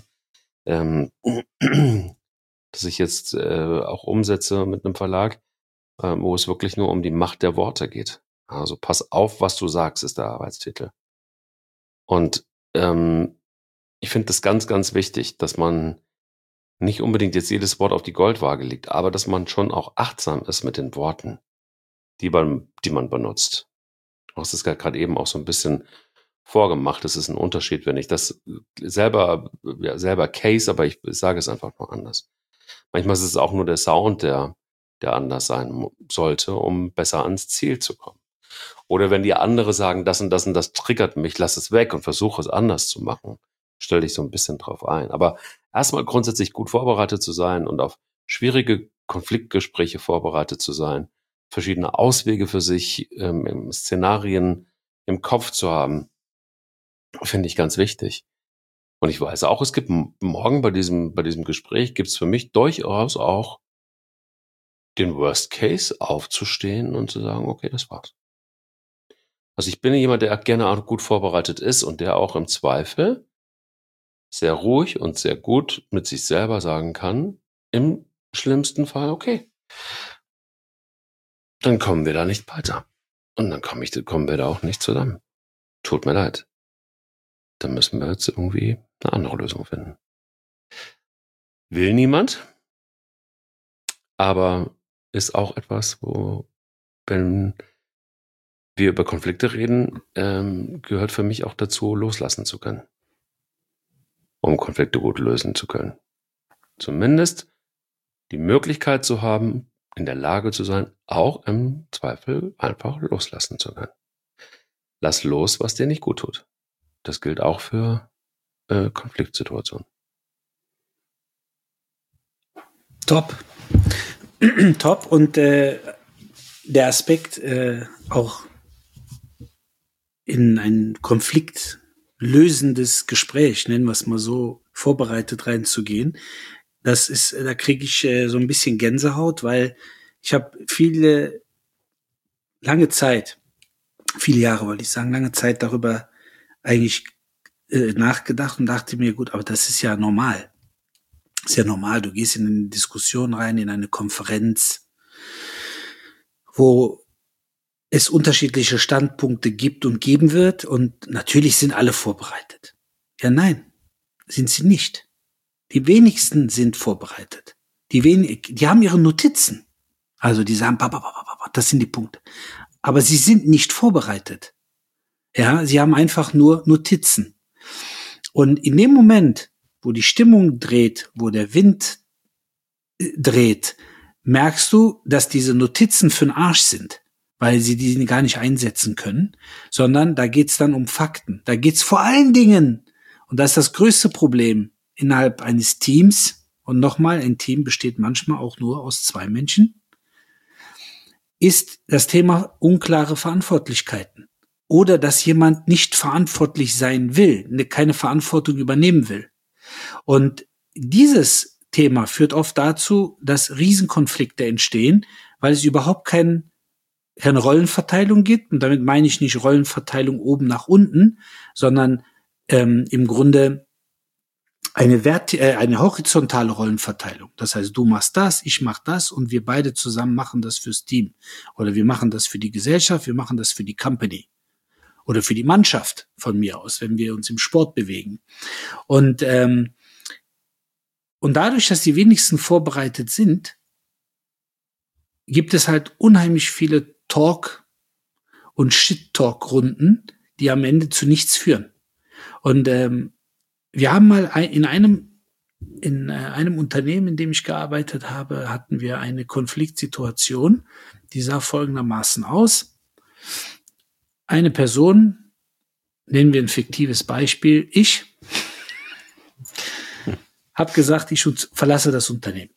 das ich jetzt auch umsetze mit einem Verlag, wo es wirklich nur um die Macht der Worte geht. Also pass auf, was du sagst, ist der Arbeitstitel. Und ich finde das ganz wichtig, dass man nicht unbedingt jetzt jedes Wort auf die Goldwaage legt, aber dass man schon auch achtsam ist mit den Worten, die man benutzt. Du hast es gerade eben auch so ein bisschen vorgemacht. Das ist ein Unterschied, wenn ich das selber case, aber ich sage es einfach nur anders. Manchmal ist es auch nur der Sound, der anders sein sollte, um besser ans Ziel zu kommen. Oder wenn die andere sagen, das und das und das triggert mich, lass es weg und versuche es anders zu machen. Stell dich so ein bisschen drauf ein. Aber erstmal grundsätzlich gut vorbereitet zu sein und auf schwierige Konfliktgespräche vorbereitet zu sein, verschiedene Auswege für sich, Szenarien im Kopf zu haben, finde ich ganz wichtig. Und ich weiß auch, es gibt morgen bei diesem Gespräch gibt es für mich durchaus auch den Worst Case aufzustehen und zu sagen, okay, das war's. Also ich bin jemand, der gerne auch gut vorbereitet ist und der auch im Zweifel sehr ruhig und sehr gut mit sich selber sagen kann, im schlimmsten Fall, okay, dann kommen wir da nicht weiter. Und dann kommen wir da auch nicht zusammen. Tut mir leid. Dann müssen wir jetzt irgendwie eine andere Lösung finden. Will niemand, aber ist auch etwas, wo, wenn wir über Konflikte reden, gehört für mich auch dazu, loslassen zu können, um Konflikte gut lösen zu können. Zumindest die Möglichkeit zu haben, in der Lage zu sein, auch im Zweifel einfach loslassen zu können. Lass los, was dir nicht gut tut. Das gilt auch für Konfliktsituationen. Top. Top. Und der Aspekt, auch in ein konfliktlösendes Gespräch, nennen wir es mal so, vorbereitet reinzugehen, da kriege ich so ein bisschen Gänsehaut, weil ich habe viele Jahre wollte ich sagen, lange Zeit darüber eigentlich nachgedacht und dachte mir, gut, aber das ist ja normal. Das ist ja normal, du gehst in eine Diskussion rein, in eine Konferenz, wo es unterschiedliche Standpunkte gibt und geben wird und natürlich sind alle vorbereitet. Ja, nein, sind sie nicht. Die wenigsten sind vorbereitet. Die haben ihre Notizen. Also die sagen, das sind die Punkte. Aber sie sind nicht vorbereitet. Ja, sie haben einfach nur Notizen. Und in dem Moment, wo die Stimmung dreht, wo der Wind dreht, merkst du, dass diese Notizen für den Arsch sind, weil sie die gar nicht einsetzen können, sondern da geht's dann um Fakten. Da geht's vor allen Dingen, und das ist das größte Problem innerhalb eines Teams, und nochmal, ein Team besteht manchmal auch nur aus 2 Menschen, ist das Thema unklare Verantwortlichkeiten. Oder dass jemand nicht verantwortlich sein will, keine Verantwortung übernehmen will. Und dieses Thema führt oft dazu, dass Riesenkonflikte entstehen, weil es überhaupt keinen keine Rollenverteilung gibt. Und damit meine ich nicht Rollenverteilung oben nach unten, sondern im Grunde eine horizontale Rollenverteilung. Das heißt, du machst das, ich mach das und wir beide zusammen machen das fürs Team. Oder wir machen das für die Gesellschaft, wir machen das für die Company. Oder für die Mannschaft von mir aus, wenn wir uns im Sport bewegen. Und dadurch, dass die wenigsten vorbereitet sind, gibt es halt unheimlich viele Talk- und Shit-Talk-Runden, die am Ende zu nichts führen. Und wir haben mal in einem Unternehmen, in dem ich gearbeitet habe, hatten wir eine Konfliktsituation, die sah folgendermaßen aus. Eine Person, nennen wir ein fiktives Beispiel, ich habe gesagt, ich verlasse das Unternehmen.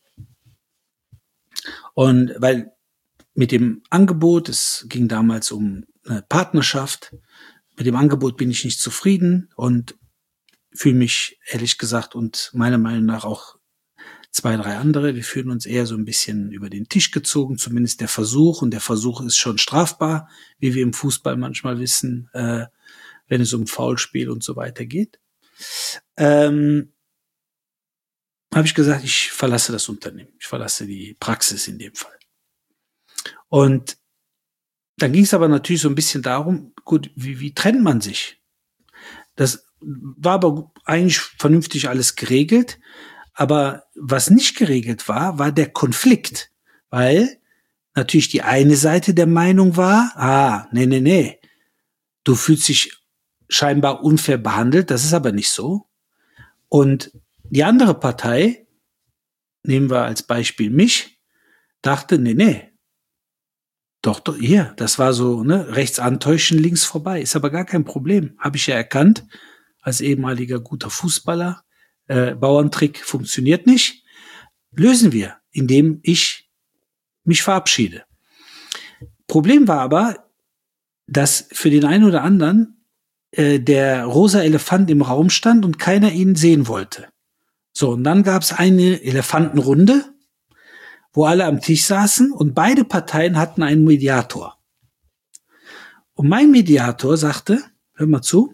Und weil mit dem Angebot, es ging damals um eine Partnerschaft, mit dem Angebot bin ich nicht zufrieden und fühle mich, ehrlich gesagt, und meiner Meinung nach auch 2, 3 andere, wir fühlen uns eher so ein bisschen über den Tisch gezogen, zumindest der Versuch. Und der Versuch ist schon strafbar, wie wir im Fußball manchmal wissen, wenn es um Foulspiel und so weiter geht. Habe ich gesagt, ich verlasse das Unternehmen. Ich verlasse die Praxis in dem Fall. Und dann ging es aber natürlich so ein bisschen darum, gut, wie trennt man sich? Das war aber eigentlich vernünftig alles geregelt. Aber was nicht geregelt war der Konflikt. Weil natürlich die eine Seite der Meinung war, nee, du fühlst dich scheinbar unfair behandelt, das ist aber nicht so. Und die andere Partei, nehmen wir als Beispiel mich, dachte, nee, doch, hier, das war so, ne, rechts antäuschen, links vorbei, ist aber gar kein Problem, habe ich ja erkannt, als ehemaliger guter Fußballer, Bauerntrick funktioniert nicht, lösen wir, indem ich mich verabschiede. Problem war aber, dass für den einen oder anderen der rosa Elefant im Raum stand und keiner ihn sehen wollte. So, und dann gab es eine Elefantenrunde, wo alle am Tisch saßen und beide Parteien hatten einen Mediator. Und mein Mediator sagte, hör mal zu,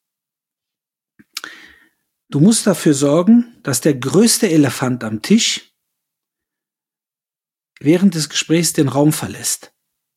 du musst dafür sorgen, dass der größte Elefant am Tisch während des Gesprächs den Raum verlässt.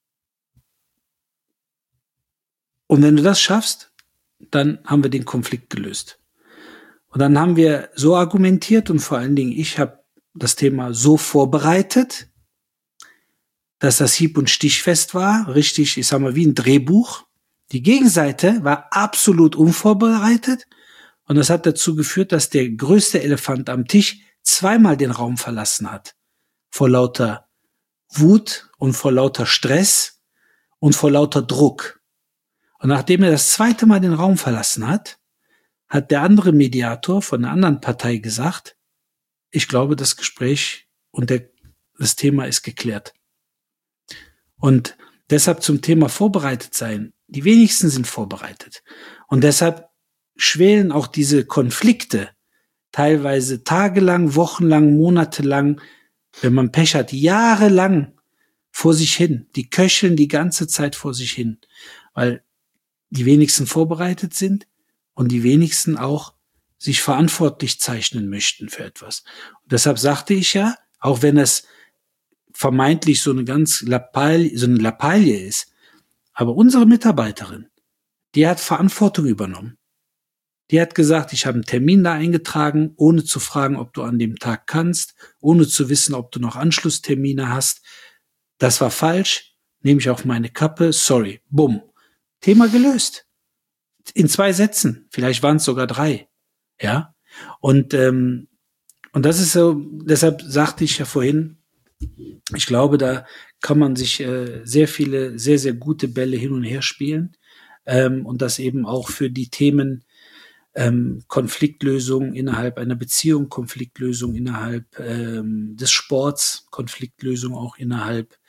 Und wenn du das schaffst, dann haben wir den Konflikt gelöst. Und dann haben wir so argumentiert und vor allen Dingen ich habe das Thema so vorbereitet, dass das hieb- und stichfest war, richtig, ich sag mal, wie ein Drehbuch. Die Gegenseite war absolut unvorbereitet und das hat dazu geführt, dass der größte Elefant am Tisch zweimal den Raum verlassen hat. Vor lauter Wut und vor lauter Stress und vor lauter Druck. Und nachdem er das zweite Mal den Raum verlassen hat, hat der andere Mediator von der anderen Partei gesagt, ich glaube, das Gespräch und das Thema ist geklärt. Und deshalb zum Thema vorbereitet sein. Die wenigsten sind vorbereitet. Und deshalb schwelen auch diese Konflikte teilweise tagelang, wochenlang, monatelang, wenn man Pech hat, jahrelang vor sich hin. Die köcheln die ganze Zeit vor sich hin, weil die wenigsten vorbereitet sind und die wenigsten auch sich verantwortlich zeichnen möchten für etwas. Und deshalb sagte ich ja, auch wenn es vermeintlich so eine Lappalie ist, aber unsere Mitarbeiterin, die hat Verantwortung übernommen. Die hat gesagt, ich habe einen Termin da eingetragen, ohne zu fragen, ob du an dem Tag kannst, ohne zu wissen, ob du noch Anschlusstermine hast. Das war falsch, nehme ich auf meine Kappe, sorry, bumm. Thema gelöst. In 2 Sätzen, vielleicht waren es sogar 3. Ja. Und das ist so, deshalb sagte ich ja vorhin, ich glaube, da kann man sich sehr viele, sehr, sehr gute Bälle hin und her spielen und das eben auch für die Themen Konfliktlösung innerhalb einer Beziehung, Konfliktlösung innerhalb des Sports, Konfliktlösung auch innerhalb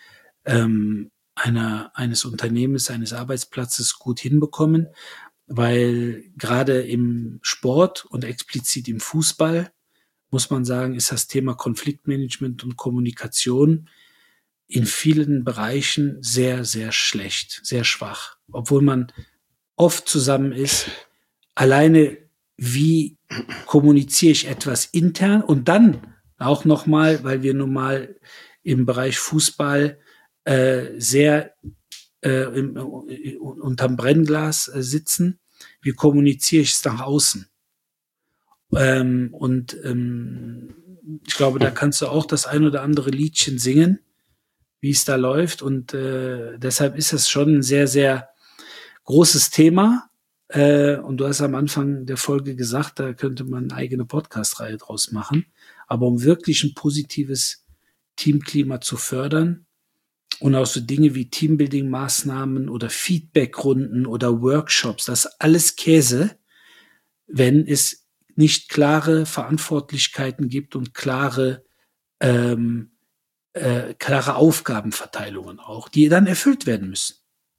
eines Unternehmens, eines Arbeitsplatzes gut hinbekommen, weil gerade im Sport und explizit im Fußball muss man sagen, ist das Thema Konfliktmanagement und Kommunikation in vielen Bereichen sehr, sehr schlecht, sehr schwach. Obwohl man oft zusammen ist, alleine wie kommuniziere ich etwas intern und dann auch nochmal, weil wir nun mal im Bereich Fußball sehr unterm Brennglas sitzen, wie kommuniziere ich es nach außen? Ich glaube, da kannst du auch das ein oder andere Liedchen singen, wie es da läuft. Und deshalb ist es schon ein sehr, sehr großes Thema. Und du hast am Anfang der Folge gesagt, da könnte man eine eigene Podcast-Reihe draus machen. Aber um wirklich ein positives Teamklima zu fördern und auch so Dinge wie Teambuilding-Maßnahmen oder Feedback-Runden oder Workshops, das ist alles Käse, wenn es nicht klare Verantwortlichkeiten gibt und klare Aufgabenverteilungen auch, die dann erfüllt werden müssen.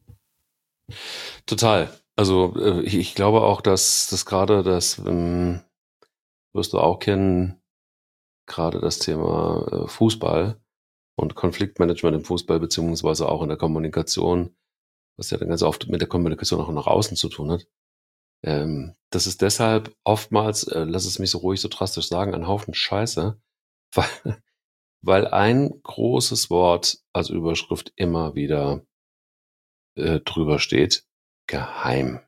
Total. Also ich glaube auch, dass das gerade das, wirst du auch kennen, gerade das Thema Fußball und Konfliktmanagement im Fußball, beziehungsweise auch in der Kommunikation, was ja dann ganz oft mit der Kommunikation auch nach außen zu tun hat. Das ist deshalb oftmals, lass es mich so ruhig, so drastisch sagen, ein Haufen Scheiße, weil ein großes Wort als Überschrift immer wieder drüber steht: geheim.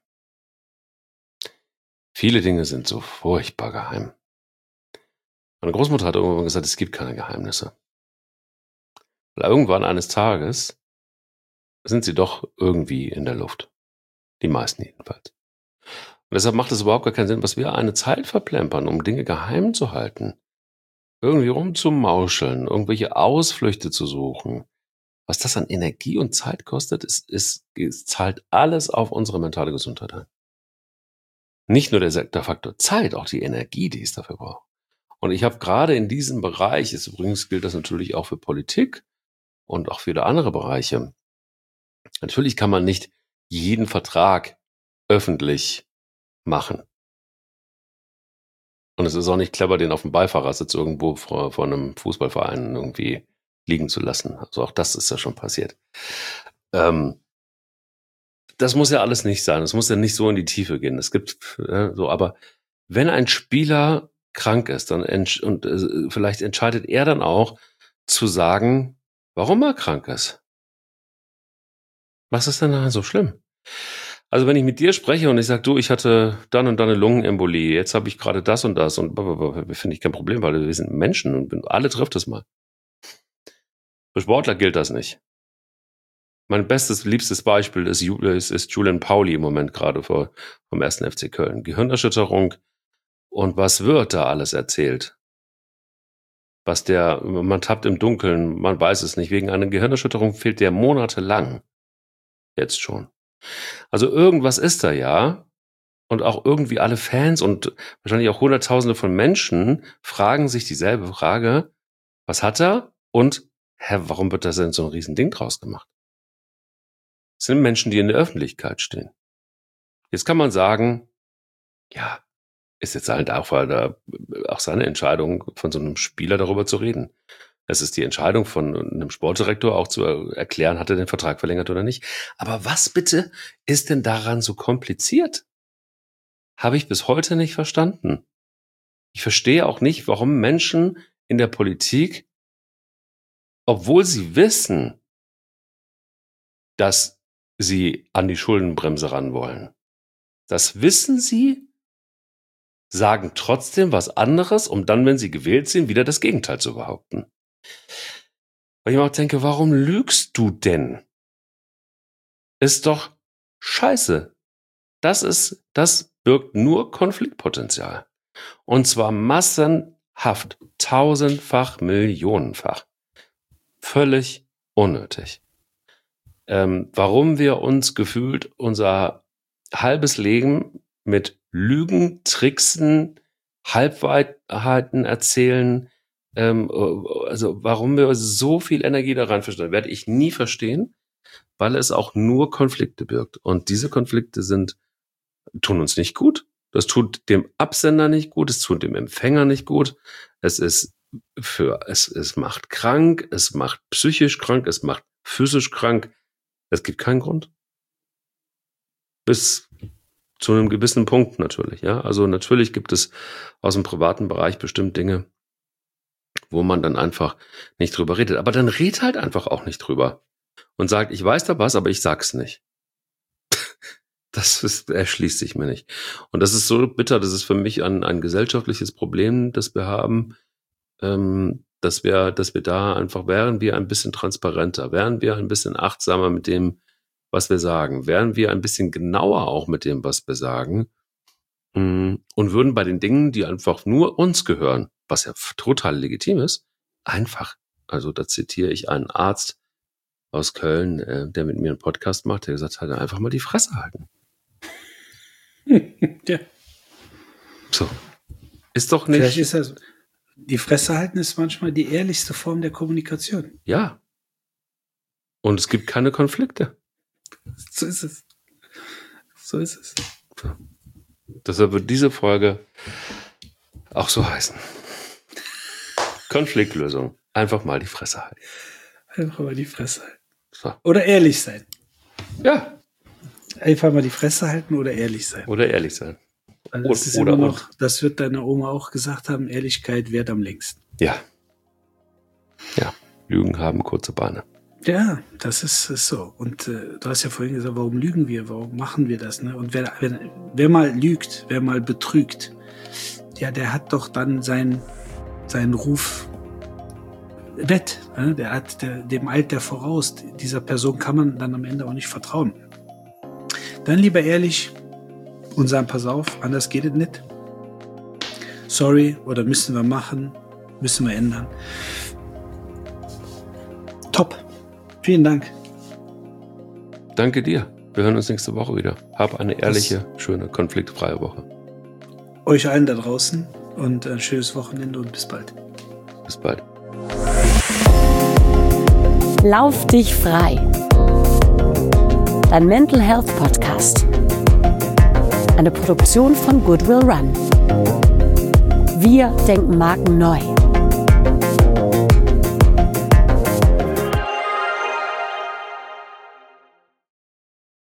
Viele Dinge sind so furchtbar geheim. Meine Großmutter hat irgendwann gesagt, es gibt keine Geheimnisse. Weil irgendwann eines Tages sind sie doch irgendwie in der Luft. Die meisten jedenfalls. Und deshalb macht es überhaupt gar keinen Sinn, was wir eine Zeit verplempern, um Dinge geheim zu halten. Irgendwie rumzumauscheln, irgendwelche Ausflüchte zu suchen. Was das an Energie und Zeit kostet, es zahlt alles auf unsere mentale Gesundheit ein. Nicht nur der Faktor Zeit, auch die Energie, die es dafür braucht. Und ich habe gerade in diesem Bereich, übrigens gilt das natürlich auch für Politik und auch für andere Bereiche. Natürlich kann man nicht jeden Vertrag öffentlich machen. Und es ist auch nicht clever, den auf dem Beifahrersitz irgendwo vor einem Fußballverein irgendwie liegen zu lassen. Also auch das ist ja schon passiert. Das muss ja alles nicht sein. Das muss ja nicht so in die Tiefe gehen. Es gibt so, aber wenn ein Spieler krank ist, dann vielleicht entscheidet er dann auch zu sagen, warum er krank ist. Was ist denn daran so schlimm? Also wenn ich mit dir spreche und ich sage, du, ich hatte dann und dann eine Lungenembolie, jetzt habe ich gerade das und finde ich kein Problem, weil wir sind Menschen und alle trifft es mal. Für Sportler gilt das nicht. Mein liebstes Beispiel ist Julian Pauli im Moment gerade vom 1. FC Köln. Gehirnerschütterung. Und was wird da alles erzählt? Man tappt im Dunkeln, man weiß es nicht. Wegen einer Gehirnerschütterung fehlt der monatelang. Jetzt schon. Also irgendwas ist da ja. Und auch irgendwie alle Fans und wahrscheinlich auch Hunderttausende von Menschen fragen sich dieselbe Frage: Was hat er? Und warum wird da denn so ein Riesending draus gemacht? Es sind Menschen, die in der Öffentlichkeit stehen. Jetzt kann man sagen, ja, ist jetzt halt auch seine Entscheidung, von so einem Spieler darüber zu reden. Es ist die Entscheidung von einem Sportdirektor auch zu erklären, hat er den Vertrag verlängert oder nicht. Aber was bitte ist denn daran so kompliziert? Habe ich bis heute nicht verstanden. Ich verstehe auch nicht, warum Menschen in der Politik, obwohl sie wissen, dass sie an die Schuldenbremse ran wollen. Das wissen sie, sagen trotzdem was anderes, um dann, wenn sie gewählt sind, wieder das Gegenteil zu behaupten. Weil ich mir auch denke, warum lügst du denn? Ist doch scheiße. Das birgt nur Konfliktpotenzial. Und zwar massenhaft, tausendfach, millionenfach. Völlig unnötig. Warum wir uns gefühlt unser halbes Leben mit Lügen, Tricksen, Halbwahrheiten erzählen, also warum wir so viel Energie da rein verstehen, werde ich nie verstehen, weil es auch nur Konflikte birgt. Und diese Konflikte tun uns nicht gut. Das tut dem Absender nicht gut, es tut dem Empfänger nicht gut. Es ist es macht krank, es macht psychisch krank, es macht physisch krank. Es gibt keinen Grund. Bis zu einem gewissen Punkt natürlich, ja. Also natürlich gibt es aus dem privaten Bereich bestimmt Dinge, wo man dann einfach nicht drüber redet. Aber dann red halt einfach auch nicht drüber und sagt, ich weiß da was, aber ich sag's nicht. Erschließt sich mir nicht. Und das ist so bitter, das ist für mich ein gesellschaftliches Problem, das wir haben, dass wir da einfach, wären wir ein bisschen transparenter, wären wir ein bisschen achtsamer mit dem, was wir sagen, wären wir ein bisschen genauer auch mit dem, was wir sagen, und würden bei den Dingen, die einfach nur uns gehören, was ja total legitim ist, einfach, also da zitiere ich einen Arzt aus Köln, der mit mir einen Podcast macht, der gesagt hat, einfach mal die Fresse halten. Ja. So. Ist doch nicht. Vielleicht ist das, die Fresse halten ist manchmal die ehrlichste Form der Kommunikation. Ja. Und es gibt keine Konflikte. So ist es. So ist es. So. Deshalb wird diese Folge auch so heißen. Konfliktlösung. Einfach mal die Fresse halten. Einfach mal die Fresse halten. So. Oder ehrlich sein. Ja. Einfach mal die Fresse halten oder ehrlich sein. Oder ehrlich sein. Also das ist immer noch, das wird deine Oma auch gesagt haben, Ehrlichkeit währt am längsten. Ja. Ja. Lügen haben kurze Beine. Ja, das ist so. Und du hast ja vorhin gesagt, warum lügen wir? Warum machen wir das? Ne? Und wer mal lügt, wer mal betrügt, ja, der hat doch dann seinen Ruf wett. Ne? Der hat dem eilt der voraus. Dieser Person kann man dann am Ende auch nicht vertrauen. Dann lieber ehrlich und sagen, pass auf, anders geht es nicht. Sorry, oder müssen wir machen, müssen wir ändern. Top. Vielen Dank. Danke dir. Wir hören uns nächste Woche wieder. Hab eine ehrliche, schöne, konfliktfreie Woche. Euch allen da draußen und ein schönes Wochenende und bis bald. Bis bald. Lauf dich frei. Dein Mental Health Podcast. Eine Produktion von Goodwill Run. Wir denken Marken neu.